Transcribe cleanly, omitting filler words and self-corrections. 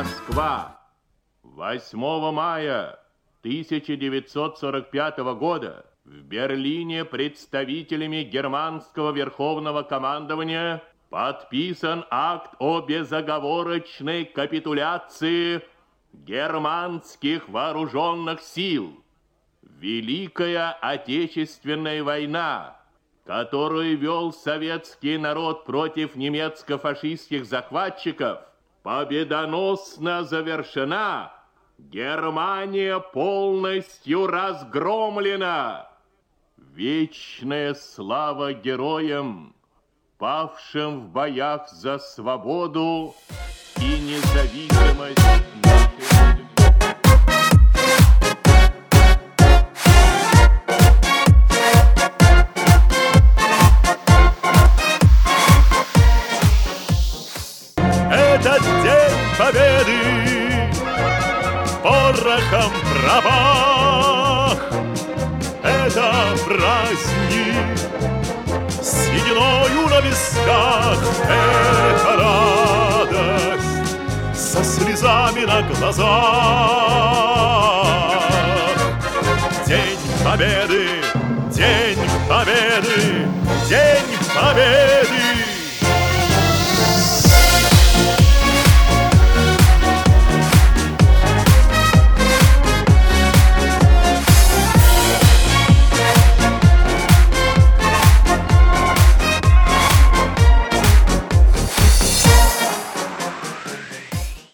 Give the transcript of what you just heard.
Москва. 8 мая 1945 года в Берлине представителями германского верховного командования подписан акт о безоговорочной капитуляции германских вооруженных сил. Великая Отечественная война, которую вел советский народ против немецко-фашистских захватчиков, победоносно завершена. Германия полностью разгромлена. Вечная слава героям, павшим в боях за свободу и независимость нашей Родины. Этот день победы порохом пропах. Это праздник с сединою на висках. Это радость со слезами на глазах. День победы, день победы, день победы.